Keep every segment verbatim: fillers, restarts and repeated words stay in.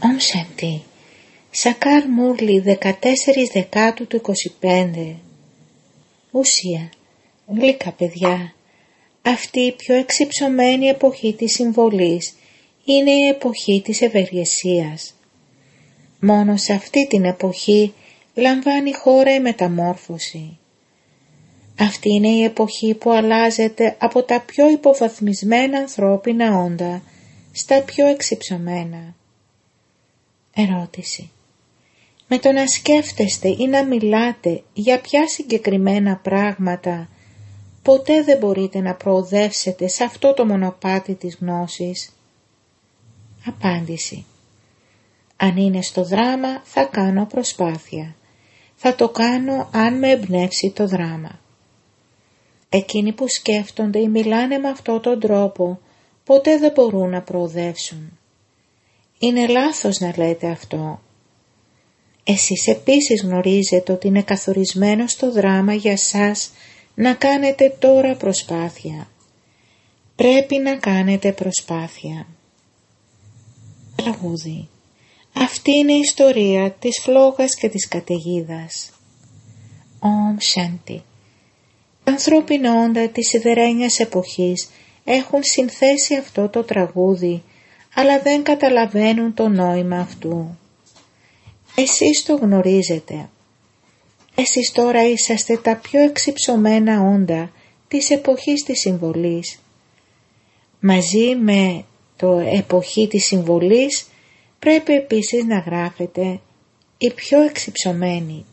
Ομ Σαντι. Σακάρ Μούρλι, δεκατέσσερις Δεκάτου του είκοσι πέντε. Ουσία, γλυκά παιδιά, αυτή η πιο εξυψωμένη εποχή της συμβολής είναι η εποχή της ευεργεσίας. Μόνο σε αυτή την εποχή λαμβάνει χώρα η μεταμόρφωση. Αυτή είναι η εποχή που αλλάζεται από τα πιο υποβαθμισμένα ανθρώπινα όντα στα πιο εξυψωμένα. Ερώτηση. Με το να σκέφτεστε ή να μιλάτε για ποια συγκεκριμένα πράγματα, ποτέ δεν μπορείτε να προοδεύσετε σε αυτό το μονοπάτι της γνώσης. Απάντηση. Αν είναι στο δράμα θα κάνω προσπάθεια. Θα το κάνω αν με εμπνεύσει το δράμα. Εκείνοι που σκέφτονται ή μιλάνε με αυτόν τον τρόπο, ποτέ δεν μπορούν να προοδεύσουν. Είναι λάθος να λέτε αυτό. Εσείς επίσης γνωρίζετε ότι είναι καθορισμένο στο δράμα για σας να κάνετε τώρα προσπάθεια. Πρέπει να κάνετε προσπάθεια. Τραγούδι. Αυτή είναι η ιστορία της φλόγας και της καταιγίδας. Ομ Σαντι. Τα ανθρώπινα όντα της σιδερένιας εποχής έχουν συνθέσει αυτό το τραγούδι, αλλά δεν καταλαβαίνουν το νόημα αυτού. Εσείς το γνωρίζετε. Εσείς τώρα είσαστε τα πιο εξυψωμένα όντα της εποχής της συμβολής. Μαζί με το εποχή της συμβολής πρέπει επίσης να γράφετε οι πιο εξυψωμένοι.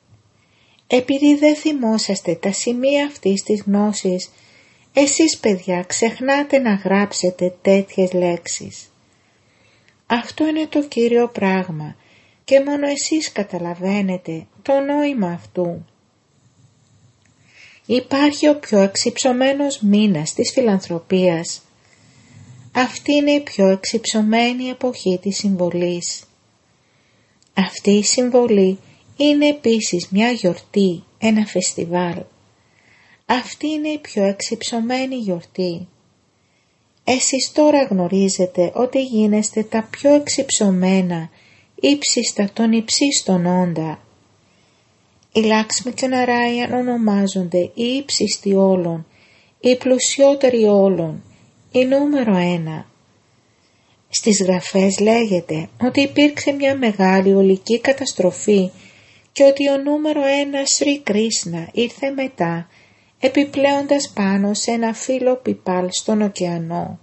Επειδή δεν θυμόσαστε τα σημεία αυτής της γνώσης, εσείς παιδιά ξεχνάτε να γράψετε τέτοιες λέξεις. Αυτό είναι το κύριο πράγμα και μόνο εσείς καταλαβαίνετε το νόημα αυτού. Υπάρχει ο πιο εξυψωμένος μήνας της φιλανθρωπίας. Αυτή είναι η πιο εξυψωμένη εποχή της συμβολής. Αυτή η συμβολή είναι επίσης μια γιορτή, ένα φεστιβάλ. Αυτή είναι η πιο εξυψωμένη γιορτή. Εσείς τώρα γνωρίζετε ότι γίνεστε τα πιο εξυψωμένα, ύψιστα των υψίστων όντα. Οι Λάξμι και ο Ναράιαν ονομάζονται οι ύψιστοι όλων, οι πλουσιότεροι όλων, η νούμερο ένα. Στις γραφές λέγεται ότι υπήρξε μια μεγάλη ολική καταστροφή και ότι ο νούμερο ένα Σρι Κρίσνα ήρθε μετά, επιπλέοντας πάνω σε ένα φύλλο πιπάλ στον ωκεανό.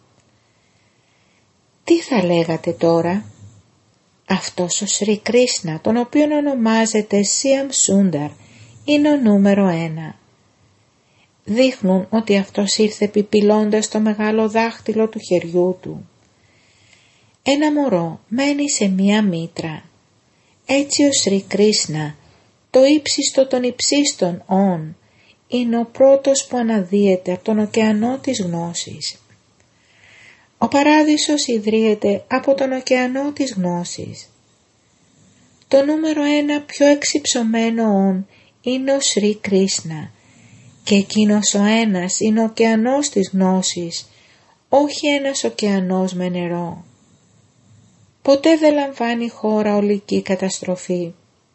Τι θα λέγατε τώρα? Αυτός ο Σρι Κρίσνα, τον οποίον ονομάζεται Σίαμ Σούνταρ, είναι ο νούμερο ένα. Δείχνουν ότι αυτός ήρθε επιπυλώντας το μεγάλο δάχτυλο του χεριού του. Ένα μωρό μένει σε μία μήτρα. Έτσι ο Σρι Κρίσνα, το ύψιστο των υψίστων όν, είναι ο πρώτος που αναδύεται από τον ωκεανό της γνώσης. Ο παράδεισος ιδρύεται από τον ωκεανό της γνώσης. Το νούμερο ένα πιο εξυψωμένο όν είναι ο Σρι Κρίσνα και εκείνος ο ένας είναι ο ωκεανός της γνώσης, όχι ένας ωκεανός με νερό. Ποτέ δεν λαμβάνει χώρα ολική καταστροφή.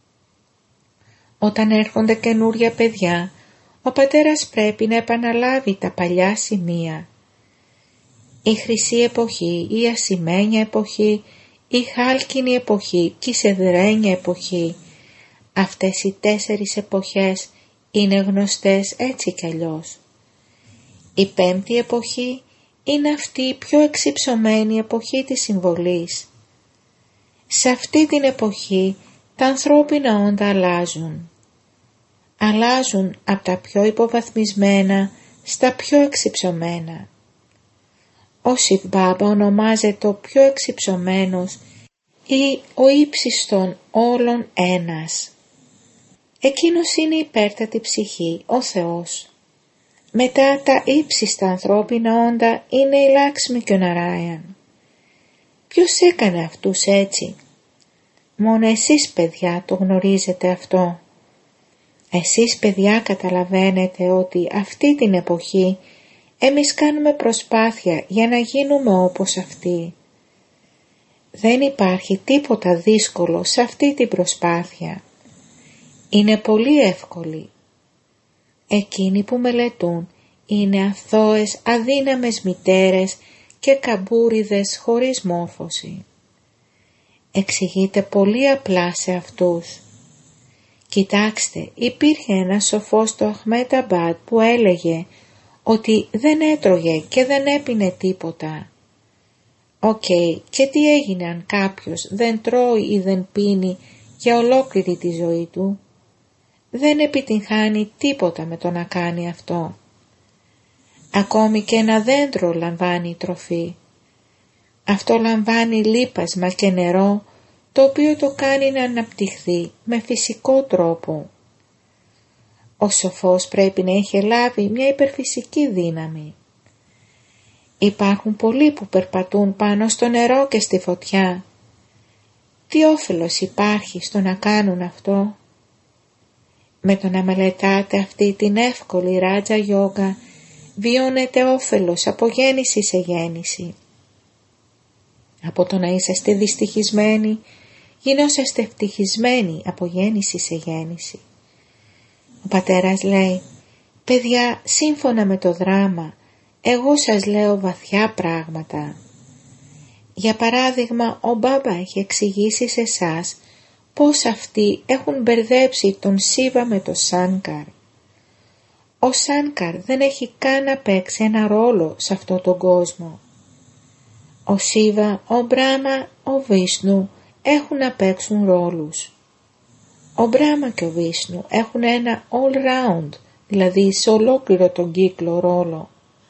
Όταν έρχονται καινούρια παιδιά, ο πατέρας πρέπει να επαναλάβει τα παλιά σημεία. Η χρυσή εποχή, η ασημένια εποχή, η χάλκινη εποχή και η σεδρένια εποχή. Αυτές οι τέσσερις εποχές είναι γνωστές έτσι κι αλλιώς. Η πέμπτη εποχή είναι αυτή η πιο εξυψωμένη εποχή της συμβολής. Σε αυτή την εποχή τα ανθρώπινα όντα αλλάζουν. Αλλάζουν από τα πιο υποβαθμισμένα στα πιο εξυψωμένα. Ο Σιβ Μπάμπα ονομάζεται ο πιο εξυψωμένος ή ο ύψιστον όλων ένας. Εκείνος είναι η υπέρτατη ψυχή, ο Θεός. Μετά τα ύψιστα ανθρώπινα όντα είναι η Λάξμι και ο Ναράιαν. Ποιος έκανε αυτούς έτσι? Μόνο εσείς παιδιά το γνωρίζετε αυτό. Εσείς παιδιά καταλαβαίνετε ότι αυτή την εποχή εμείς κάνουμε προσπάθεια για να γίνουμε όπως αυτοί. Δεν υπάρχει τίποτα δύσκολο σε αυτή την προσπάθεια. Είναι πολύ εύκολη. Εκείνοι που μελετούν είναι αθώες, αδύναμες μητέρες και καμπούριδες χωρίς μόρφωση. Εξηγείται πολύ απλά σε αυτούς. Κοιτάξτε, υπήρχε ένας σοφός στο Αχμένταμπαντ που έλεγε ότι δεν έτρωγε και δεν έπινε τίποτα. Οκ, okay, και τι έγινε αν κάποιος δεν τρώει ή δεν πίνει για ολόκληρη τη ζωή του? Δεν επιτυγχάνει τίποτα με το να κάνει αυτό. Ακόμη και ένα δέντρο λαμβάνει τροφή. Αυτό λαμβάνει λίπασμα και νερό, το οποίο το κάνει να αναπτυχθεί με φυσικό τρόπο. Ο σοφός πρέπει να είχε λάβει μια υπερφυσική δύναμη. Υπάρχουν πολλοί που περπατούν πάνω στο νερό και στη φωτιά. Τι όφελος υπάρχει στο να κάνουν αυτό? Με το να μελετάτε αυτή την εύκολη ράτζα γιόγκα, βιώνετε όφελος από γέννηση σε γέννηση. Από το να είσαστε δυστυχισμένοι, γινόσαστε ευτυχισμένοι από γέννηση σε γέννηση. Ο πατέρας λέει, παιδιά, σύμφωνα με το δράμα, εγώ σας λέω βαθιά πράγματα. Για παράδειγμα, ο Μπάμπα έχει εξηγήσει σε εσάς πως αυτοί έχουν μπερδέψει τον Σίβα με τον Σάνκαρ. Ο Σάνκαρ δεν έχει καν να παίξει ένα ρόλο σε αυτόν τον κόσμο. Ο Σίβα, ο Μπράμα, ο Βίσνου έχουν να παίξουν ρόλους. Ο Μπράμα και ο Βίσνου έχουν ένα all round, δηλαδή σε ολόκληρο τον κύκλο ρόλο.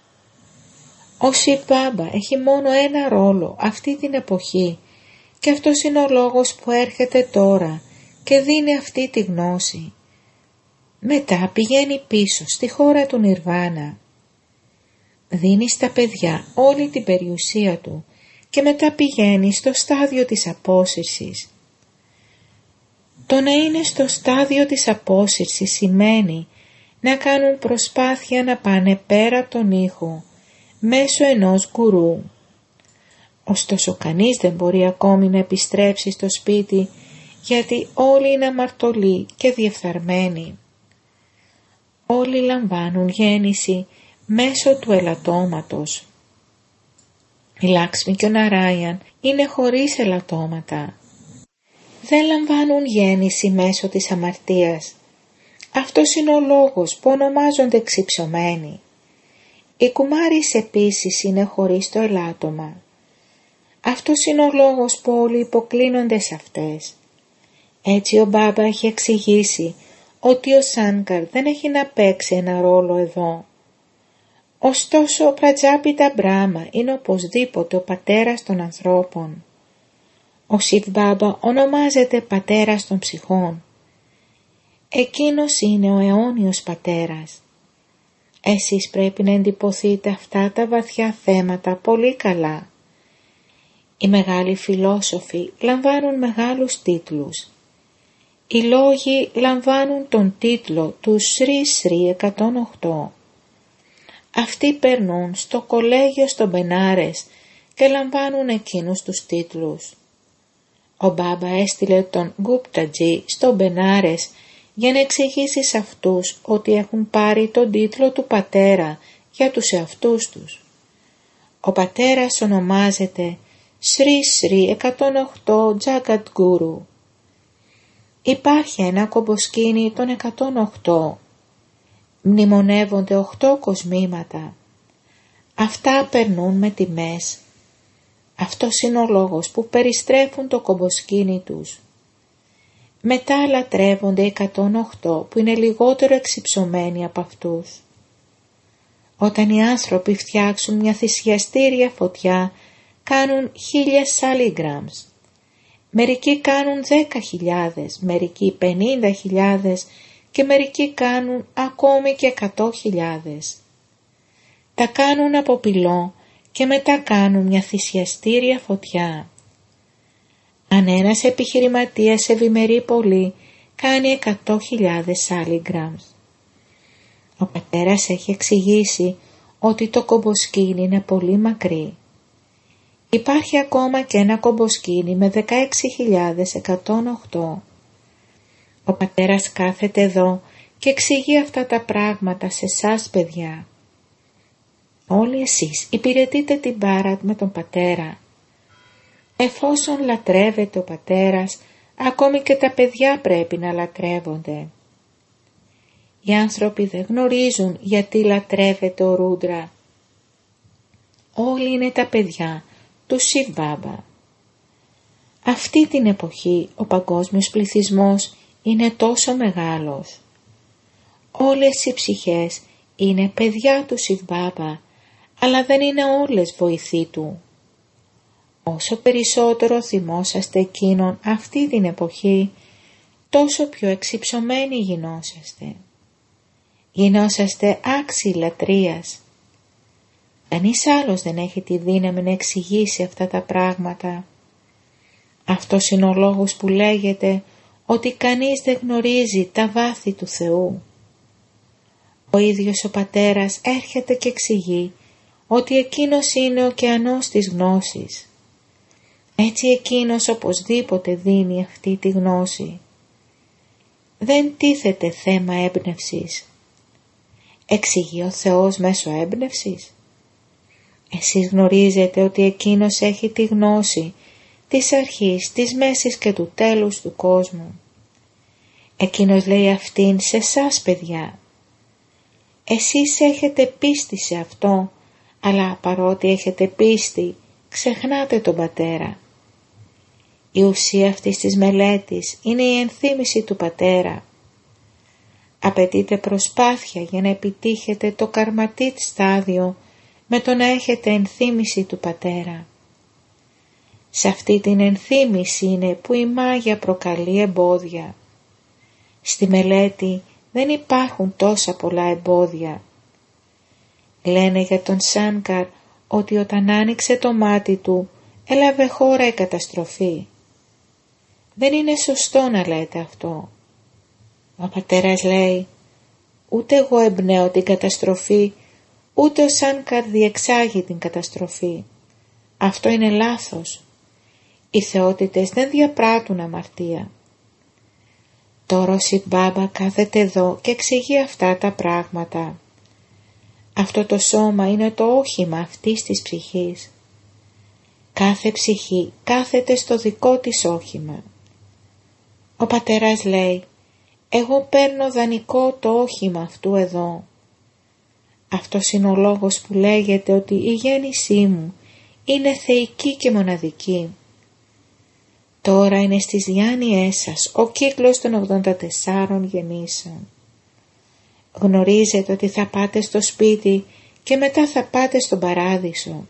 Ο Σιβ Μπάμπα έχει μόνο ένα ρόλο αυτή την εποχή και αυτός είναι ο λόγος που έρχεται τώρα και δίνει αυτή τη γνώση. Μετά πηγαίνει πίσω στη χώρα του Νιρβάνα. Δίνει στα παιδιά όλη την περιουσία του και μετά πηγαίνει στο στάδιο της απόσυρσης. Το να είναι στο στάδιο της απόσυρσης σημαίνει να κάνουν προσπάθεια να πάνε πέρα από τον ήχο μέσω ενός γκουρού. Ωστόσο κανείς δεν μπορεί ακόμη να επιστρέψει στο σπίτι γιατί όλοι είναι αμαρτωλοί και διεφθαρμένοι. Όλοι λαμβάνουν γέννηση μέσω του ελαττώματος. Η Λάξμη και ο Ναράιαν είναι χωρίς ελαττώματα. Δεν λαμβάνουν γέννηση μέσω της αμαρτίας. Αυτός είναι ο λόγος που ονομάζονται εξυψωμένοι. Οι κουμάρις επίσης είναι χωρίς το ελάττωμα. Αυτός είναι ο λόγος που όλοι υποκλίνονται σε αυτές. Έτσι ο Μπάμπα έχει εξηγήσει ότι ο Σάνκαρ δεν έχει να παίξει ένα ρόλο εδώ. Ωστόσο ο Πρατζάπιτα Μπράμα είναι οπωσδήποτε ο πατέρας των ανθρώπων. Ο Σιβ Μπάμπα ονομάζεται πατέρας των ψυχών. Εκείνος είναι ο αιώνιος πατέρας. Εσείς πρέπει να εντυπωθείτε αυτά τα βαθιά θέματα πολύ καλά. Οι μεγάλοι φιλόσοφοι λαμβάνουν μεγάλους τίτλους. Οι λόγοι λαμβάνουν τον τίτλο του Σρι Σρι εκατόν οκτώ. Αυτοί περνούν στο κολέγιο στο Μπενάρες και λαμβάνουν εκείνους τους τίτλους. Ο Μπάμπα έστειλε τον Γκούπτατζι στο Μπενάρες για να εξηγήσει σε αυτούς ότι έχουν πάρει τον τίτλο του πατέρα για τους εαυτούς τους. Ο πατέρας ονομάζεται Σρι Σρι εκατόν οκτώ Τζάγκατ Γκούρου. Υπάρχει ένα κομποσκήνι των εκατόν οκτώ. Μνημονεύονται οκτώ κοσμήματα. Αυτά περνούν με τιμές. Αυτός είναι ο λόγος που περιστρέφουν το κομποσκήνι τους. Μετά λατρεύονται εκατόν οκτώ που είναι λιγότερο εξυψωμένοι από αυτούς. Όταν οι άνθρωποι φτιάξουν μια θυσιαστήρια φωτιά, κάνουν χίλια σάλιγκραμς. Μερικοί κάνουν δέκα χιλιάδες, μερικοί πενήντα χιλιάδες και μερικοί κάνουν ακόμη και εκατό χιλιάδες. Τα κάνουν από πυλό και μετά κάνουν μια θυσιαστήρια φωτιά. Αν ένας επιχειρηματίας ευημερεί πολύ, κάνει εκατό χιλιάδες σάλιγκραμς. Ο πατέρας έχει εξηγήσει ότι το κομποσκήνι είναι πολύ μακρύ. Υπάρχει ακόμα και ένα κομποσκήνι με δεκαέξι χιλιάδες εκατόν οκτώ. Ο πατέρας κάθεται εδώ και εξηγεί αυτά τα πράγματα σε εσάς, παιδιά. Όλοι εσείς υπηρετείτε την Μπάρατ με τον πατέρα. Εφόσον λατρεύεται ο πατέρας, ακόμη και τα παιδιά πρέπει να λατρεύονται. Οι άνθρωποι δεν γνωρίζουν γιατί λατρεύεται ο Ρούντρα. Όλοι είναι τα παιδιά του Σιβ Μπάμπα. Αυτή την εποχή ο παγκόσμιος πληθυσμός είναι τόσο μεγάλος. Όλες οι ψυχές είναι παιδιά του Σιβ Μπάμπα, αλλά δεν είναι όλες βοηθοί του. Όσο περισσότερο θυμόσαστε εκείνον αυτή την εποχή, τόσο πιο εξυψωμένοι γινόσαστε. Γινόσαστε άξιοι λατρείας. Κανείς άλλος δεν έχει τη δύναμη να εξηγήσει αυτά τα πράγματα. Αυτός είναι ο λόγος που λέγεται ότι κανείς δεν γνωρίζει τα βάθη του Θεού. Ο ίδιος ο πατέρας έρχεται και εξηγεί ότι εκείνος είναι ο ωκεανός της γνώσης. Έτσι εκείνος οπωσδήποτε δίνει αυτή τη γνώση. Δεν τίθεται θέμα έμπνευσης. Εξηγεί ο Θεός μέσω έμπνευσης. Εσείς γνωρίζετε ότι εκείνος έχει τη γνώση της αρχής, της μέσης και του τέλους του κόσμου. Εκείνος λέει αυτήν σε εσάς, παιδιά. Εσείς έχετε πίστη σε αυτό, αλλά παρότι έχετε πίστη, ξεχνάτε τον πατέρα. Η ουσία αυτής της μελέτης είναι η ενθύμηση του πατέρα. Απαιτείται προσπάθεια για να επιτύχετε το καρματίτ στάδιο με το να έχετε ενθύμηση του πατέρα. Σε αυτή την ενθύμηση είναι που η μάγια προκαλεί εμπόδια. Στη μελέτη δεν υπάρχουν τόσα πολλά εμπόδια. Λένε για τον Σάνκαρ ότι όταν άνοιξε το μάτι του έλαβε χώρα η καταστροφή. Δεν είναι σωστό να λέτε αυτό. Ο πατέρας λέει, ούτε εγώ εμπνέω την καταστροφή, ούτε ο Σάνκαρ διεξάγει την καταστροφή. Αυτό είναι λάθος. Οι θεότητες δεν διαπράττουν αμαρτία. Τώρα ο Σιβ Μπάμπα κάθεται εδώ και εξηγεί αυτά τα πράγματα. Αυτό το σώμα είναι το όχημα αυτής της ψυχής. Κάθε ψυχή κάθεται στο δικό της όχημα. Ο πατέρας λέει, εγώ παίρνω δανεικό το όχημα αυτού εδώ. Αυτός είναι ο λόγος που λέγεται ότι η γέννησή μου είναι θεϊκή και μοναδική. Τώρα είναι στις διάνοιές σας ο κύκλος των ογδόντα τεσσάρων γεννήσεων. Γνωρίζετε ότι θα πάτε στο σπίτι και μετά θα πάτε στον παράδεισο.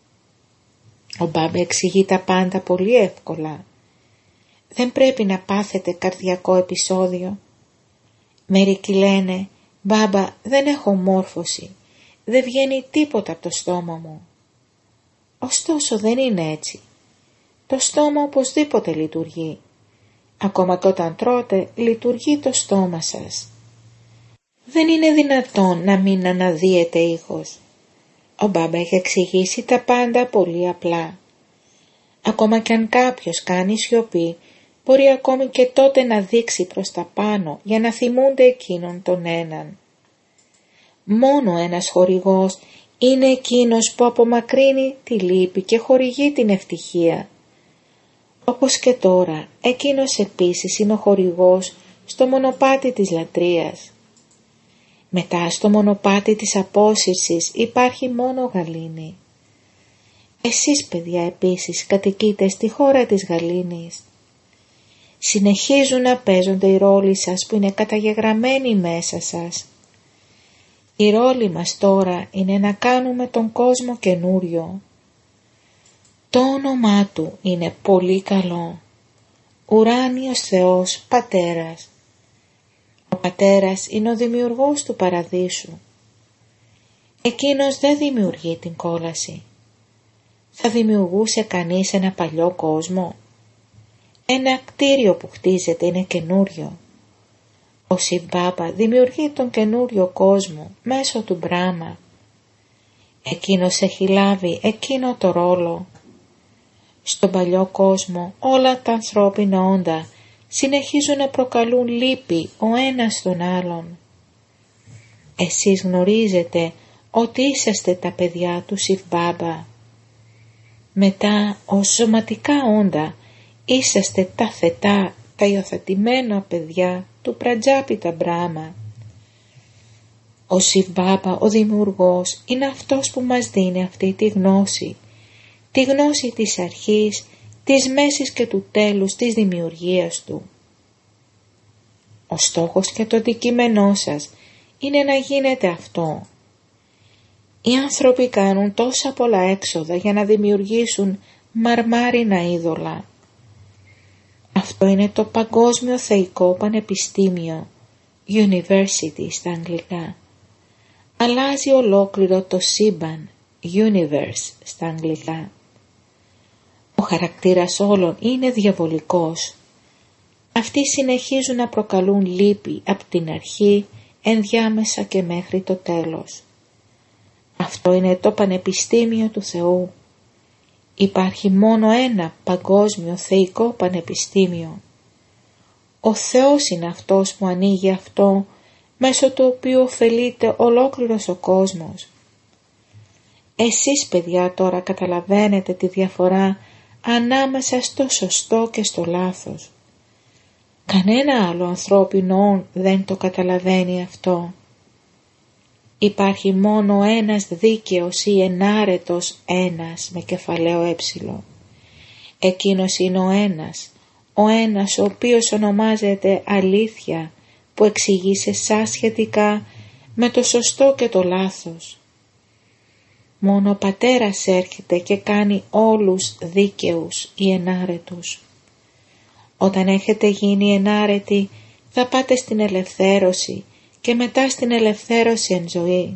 Ο Μπάμπα εξηγεί τα πάντα πολύ εύκολα. Δεν πρέπει να πάθετε καρδιακό επεισόδιο. Μερικοί λένε, Μπάμπα, δεν έχω μόρφωση, δεν βγαίνει τίποτα από το στόμα μου. Ωστόσο δεν είναι έτσι. Το στόμα οπωσδήποτε λειτουργεί. Ακόμα και όταν τρώτε, λειτουργεί το στόμα σας. Δεν είναι δυνατόν να μην αναδύεται ήχος. Ο Μπάμπα έχει εξηγήσει τα πάντα πολύ απλά. Ακόμα και αν κάποιος κάνει σιωπή, μπορεί ακόμη και τότε να δείξει προς τα πάνω για να θυμούνται εκείνον τον έναν. Μόνο ένας χορηγός είναι εκείνος που απομακρύνει τη λύπη και χορηγεί την ευτυχία. Όπως και τώρα, εκείνος επίσης είναι ο χορηγός στο μονοπάτι της λατρείας. Μετά στο μονοπάτι της απόσυρσης υπάρχει μόνο γαλήνη. Εσείς, παιδιά, επίσης κατοικείτε στη χώρα της γαλήνης. Συνεχίζουν να παίζονται οι ρόλοι σας που είναι καταγεγραμμένοι μέσα σας. Η ρόλη μας τώρα είναι να κάνουμε τον κόσμο καινούριο. Το όνομά του είναι πολύ καλό. Ουράνιος Θεός Πατέρας. Ο Πατέρας είναι ο δημιουργός του παραδείσου. Εκείνος δεν δημιουργεί την κόλαση. Θα δημιουργούσε κανείς ένα παλιό κόσμο? Ένα κτίριο που χτίζεται είναι καινούριο. Ο Σιβ Μπάμπα δημιουργεί τον καινούριο κόσμο μέσω του Μπράμα. Εκείνος έχει λάβει εκείνο το ρόλο. Στον παλιό κόσμο όλα τα ανθρώπινα όντα συνεχίζουν να προκαλούν λύπη ο ένας τον άλλον. Εσείς γνωρίζετε ότι είσαστε τα παιδιά του Σιβ Μπάμπα. Μετά ως σωματικά όντα είσαστε τα θετά, τα υιοθετημένα παιδιά του Πρατζάπιτα Μπράμα. Ο Σιβ Μπάμπα, ο Δημιουργός, είναι αυτός που μας δίνει αυτή τη γνώση, τη γνώση της αρχής, της μέσης και του τέλους της δημιουργίας του. Ο στόχος και το αντικείμενό σας είναι να γίνεται αυτό. Οι άνθρωποι κάνουν τόσα πολλά έξοδα για να δημιουργήσουν μαρμάρινα είδωλα. Αυτό είναι το Παγκόσμιο Θεϊκό Πανεπιστήμιο, University στα αγγλικά. Αλλάζει ολόκληρο το σύμπαν, Universe στα αγγλικά. Ο χαρακτήρας όλων είναι διαβολικός. Αυτοί συνεχίζουν να προκαλούν λύπη από την αρχή, ενδιάμεσα και μέχρι το τέλος. Αυτό είναι το Πανεπιστήμιο του Θεού. Υπάρχει μόνο ένα παγκόσμιο θεϊκό πανεπιστήμιο. Ο Θεός είναι αυτός που ανοίγει αυτό, μέσω του οποίου ωφελείται ολόκληρος ο κόσμος. Εσείς παιδιά τώρα καταλαβαίνετε τη διαφορά ανάμεσα στο σωστό και στο λάθος. Κανένα άλλο ανθρώπινο δεν το καταλαβαίνει αυτό. Υπάρχει μόνο ένας δίκαιος ή ενάρετος ένας με κεφαλαίο ε. Εκείνος είναι ο ένας, ο ένας ο οποίος ονομάζεται αλήθεια, που εξηγεί σε εσάς σχετικά με το σωστό και το λάθος. Μόνο ο Πατέρας έρχεται και κάνει όλους δίκαιους ή ενάρετους. Όταν έχετε γίνει ενάρετοι θα πάτε στην ελευθέρωση και μετά στην ελευθέρωση εν ζωή.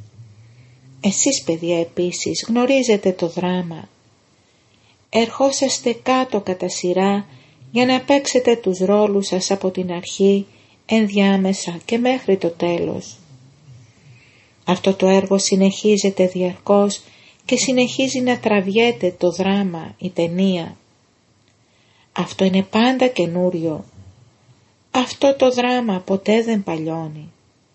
Εσείς παιδιά επίσης γνωρίζετε το δράμα. Ερχόσαστε κάτω κατά σειρά για να παίξετε τους ρόλους σας από την αρχή, ενδιάμεσα και μέχρι το τέλος. Αυτό το έργο συνεχίζεται διαρκώς και συνεχίζει να τραβιέται το δράμα, η ταινία. Αυτό είναι πάντα καινούριο. Αυτό το δράμα ποτέ δεν παλιώνει.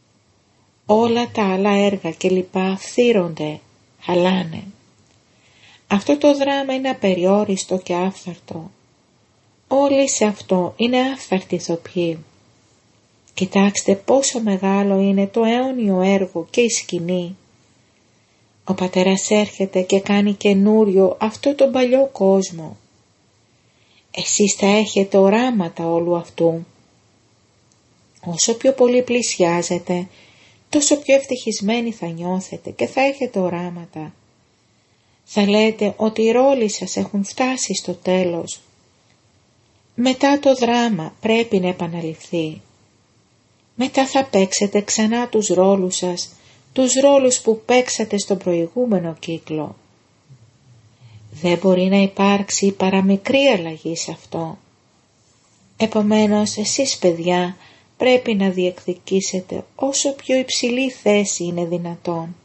Όλα τα άλλα έργα και λοιπά φθύρονται, χαλάνε. Αυτό το δράμα είναι απεριόριστο και άφθαρτο. Όλοι σε αυτό είναι άφθαρτοι ηθοποιοί. Κοιτάξτε πόσο μεγάλο είναι το αιώνιο έργο και η σκηνή. Ο Πατέρας έρχεται και κάνει καινούριο αυτό τον παλιό κόσμο. Εσείς θα έχετε οράματα όλου αυτού. Όσο πιο πολύ πλησιάζετε, τόσο πιο ευτυχισμένοι θα νιώθετε και θα έχετε οράματα. Θα λέτε ότι οι ρόλοι σας έχουν φτάσει στο τέλος. Μετά το δράμα πρέπει να επαναληφθεί. Μετά θα παίξετε ξανά τους ρόλους σας, τους ρόλους που παίξατε στον προηγούμενο κύκλο. Δεν μπορεί να υπάρξει παραμικρή αλλαγή σε αυτό. Επομένως εσείς παιδιά πρέπει να διεκδικήσετε όσο πιο υψηλή θέση είναι δυνατόν.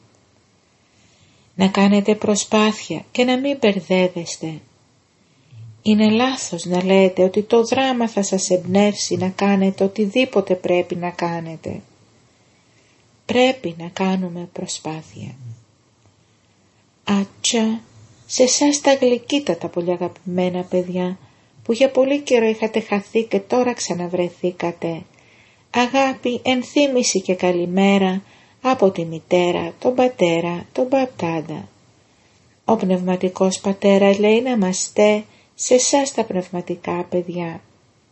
Να κάνετε προσπάθεια και να μην μπερδεύεστε. Είναι λάθος να λέτε ότι το δράμα θα σας εμπνεύσει να κάνετε οτιδήποτε πρέπει να κάνετε. Πρέπει να κάνουμε προσπάθεια. Άτσα, σε εσάς τα γλυκύτατα πολύ αγαπημένα παιδιά, που για πολύ καιρό είχατε χαθεί και τώρα ξαναβρεθήκατε. Αγάπη, ενθύμηση και καλημέρα από τη μητέρα, τον πατέρα, τον μπαπτάντα. Ο πνευματικός πατέρας λέει να είμαστε σε εσάς τα πνευματικά παιδιά.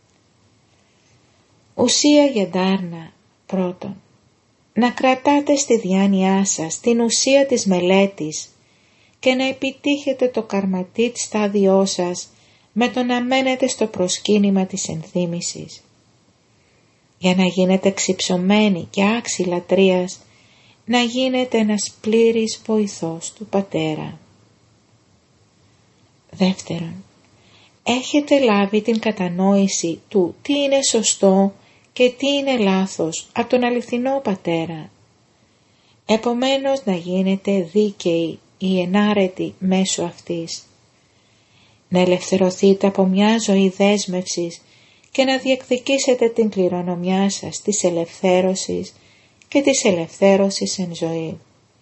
Ουσία για ντάρνα. Πρώτον, να κρατάτε στη διάνοιά σας την ουσία της μελέτης και να επιτύχετε το καρματίτ στάδιό σας με το να μένετε στο προσκύνημα της ενθύμησης. Για να γίνετε ξυψωμένοι και άξιοι λατρείας, να γίνετε ένας πλήρης βοηθός του Πατέρα. Δεύτερον, έχετε λάβει την κατανόηση του τι είναι σωστό και τι είναι λάθος από τον αληθινό Πατέρα. Επομένως να γίνετε δίκαιοι ή ενάρετοι μέσω αυτής. να ελευθερωθείτε από μια ζωή δέσμευσης και να διεκδικήσετε την κληρονομιά σας της ελευθέρωσης και της ελευθέρωσης εν ζωή.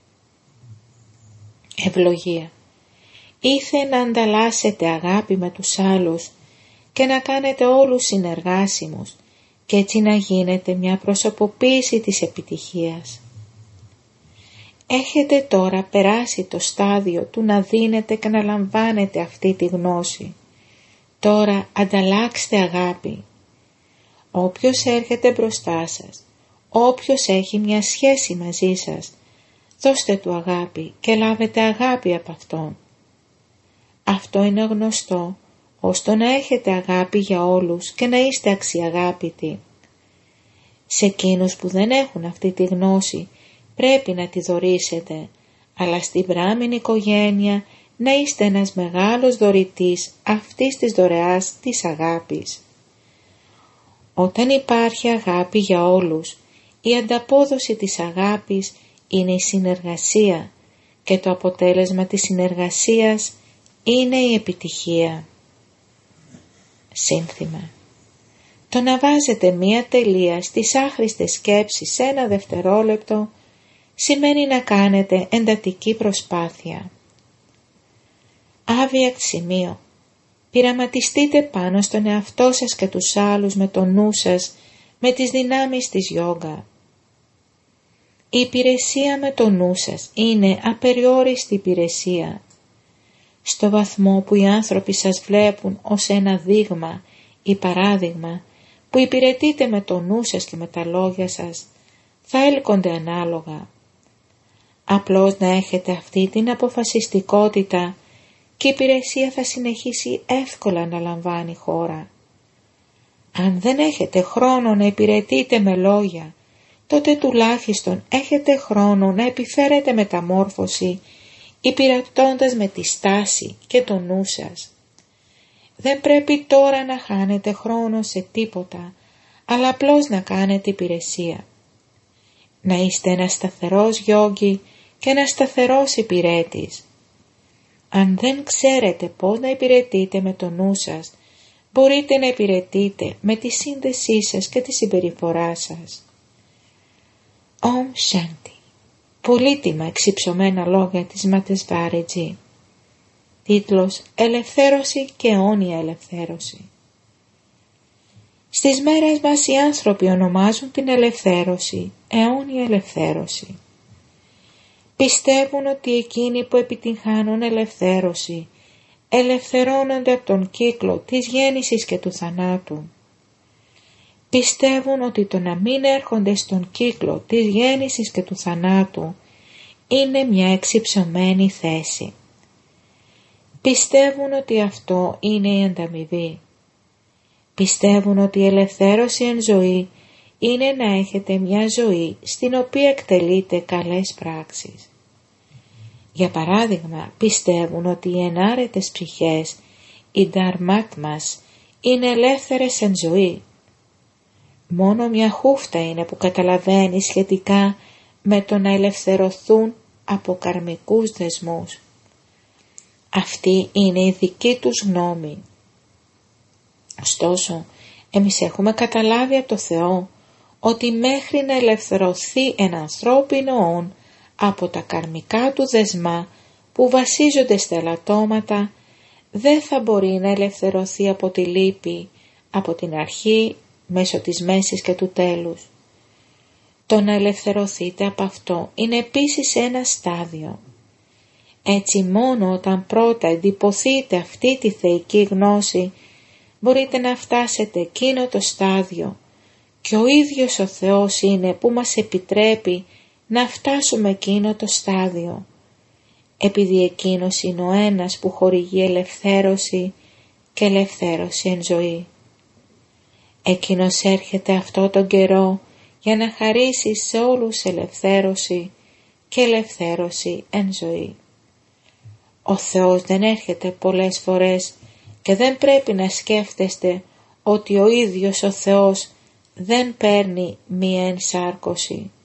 Ευλογία. Ήθε να ανταλλάσσετε αγάπη με τους άλλους και να κάνετε όλους συνεργάσιμους και έτσι να γίνετε μια προσωποποίηση της επιτυχίας. Έχετε τώρα περάσει το στάδιο του να δίνετε και να λαμβάνετε αυτή τη γνώση. Τώρα ανταλλάξτε αγάπη. Όποιος έρχεται μπροστά σας, όποιος έχει μια σχέση μαζί σας, δώστε του αγάπη και λάβετε αγάπη από αυτόν. Αυτό είναι γνωστό, ώστε να έχετε αγάπη για όλους και να είστε αξιαγάπητοι. Σε εκείνους που δεν έχουν αυτή τη γνώση πρέπει να τη δωρήσετε, αλλά στην πράμηνη οικογένεια να είστε ένας μεγάλος δωρητής αυτής της δωρεάς της αγάπης. Όταν υπάρχει αγάπη για όλους, η ανταπόδοση της αγάπης είναι η συνεργασία και το αποτέλεσμα της συνεργασίας είναι η επιτυχία. Σύνθημα. Το να βάζετε μία τελεία στις άχρηστες σκέψεις σε ένα δευτερόλεπτο σημαίνει να κάνετε εντατική προσπάθεια. Άβιακτ σημείο. Πειραματιστείτε πάνω στον εαυτό σας και τους άλλους με το νου σας, με τις δυνάμεις της γιόγκα. Η υπηρεσία με το νου σας είναι απεριόριστη υπηρεσία. Στο βαθμό που οι άνθρωποι σας βλέπουν ως ένα δείγμα ή παράδειγμα που υπηρετείτε με το νου σας και με τα λόγια σας, θα έλκονται ανάλογα. Απλώς να έχετε αυτή την αποφασιστικότητα και η υπηρεσία θα συνεχίσει εύκολα να λαμβάνει χώρα. Αν δεν έχετε χρόνο να υπηρετείτε με λόγια, τότε τουλάχιστον έχετε χρόνο να επιφέρετε μεταμόρφωση υπηρετώντας με τη στάση και το νου σας. Δεν πρέπει τώρα να χάνετε χρόνο σε τίποτα, αλλά απλώς να κάνετε υπηρεσία. Να είστε ένας σταθερός γιόγκι και ένας σταθερός υπηρέτης. Αν δεν ξέρετε πώς να υπηρετείτε με το νου σας, μπορείτε να υπηρετείτε με τη σύνδεσή σας και τη συμπεριφορά σας. Ομ Σάντι. Πολύτιμα εξυψωμένα λόγια της Ματεσβάριτζη. Τίτλος «Ελευθέρωση και αιώνια ελευθέρωση». Στις μέρες μας οι άνθρωποι ονομάζουν την ελευθέρωση αιώνια ελευθέρωση. Πιστεύουν ότι εκείνοι που επιτυγχάνουν ελευθέρωση ελευθερώνονται από τον κύκλο της γέννησης και του θανάτου. Πιστεύουν ότι το να μην έρχονται στον κύκλο της γέννησης και του θανάτου είναι μια εξυψωμένη θέση. Πιστεύουν ότι αυτό είναι η ανταμοιβή. Πιστεύουν ότι η ελευθέρωση εν ζωή είναι να έχετε μια ζωή στην οποία εκτελείτε καλές πράξεις. Για παράδειγμα, πιστεύουν ότι οι ενάρετες ψυχές, οι νταρμάτμας, είναι ελεύθερες εν ζωή. Μόνο μια χούφτα είναι που καταλαβαίνει σχετικά με το να ελευθερωθούν από καρμικούς δεσμούς. Αυτή είναι η δική τους γνώμη. Ωστόσο, εμείς έχουμε καταλάβει από το Θεό ότι μέχρι να ελευθερωθεί ένα ανθρώπινο όν από τα καρμικά του δεσμά που βασίζονται στα ελαττώματα, δεν θα μπορεί να ελευθερωθεί από τη λύπη, από την αρχή, μέσω της μέσης και του τέλους. Το να ελευθερωθείτε από αυτό είναι επίσης ένα στάδιο. Έτσι μόνο όταν πρώτα εντυπωθείτε αυτή τη θεϊκή γνώση, μπορείτε να φτάσετε εκείνο το στάδιο και ο ίδιος ο Θεός είναι που μας επιτρέπει να φτάσουμε εκείνο το στάδιο, επειδή εκείνος είναι ο ένας που χορηγεί ελευθέρωση και ελευθέρωση εν ζωή. Εκείνος έρχεται αυτό τον καιρό για να χαρίσει σε όλους ελευθέρωση και ελευθέρωση εν ζωή. Ο Θεός δεν έρχεται πολλές φορές και δεν πρέπει να σκέφτεστε ότι ο ίδιος ο Θεός δεν παίρνει μία ενσάρκωση.